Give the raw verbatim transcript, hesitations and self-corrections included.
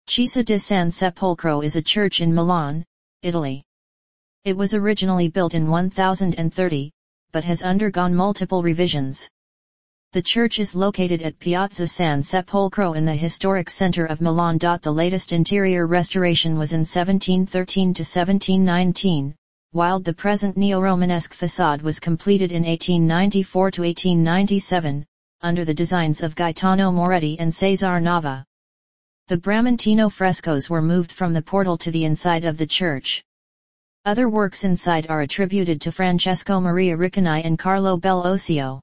Chiesa di San Sepolcro is a church in Milan, Italy. It was originally built in one thousand thirty, but has undergone multiple revisions. The church is located at Piazza San Sepolcro in the historic center of Milan. The latest interior restoration was in seventeen thirteen to seventeen nineteen, while the present neo-Romanesque facade was completed in eighteen ninety-four to eighteen ninety-seven, under the designs of Gaetano Moretti and Cesare Nava. The Bramantino frescoes were moved from the portal to the inside of the church. Other works inside are attributed to Francesco Maria Ricconi and Carlo Bell'Osio.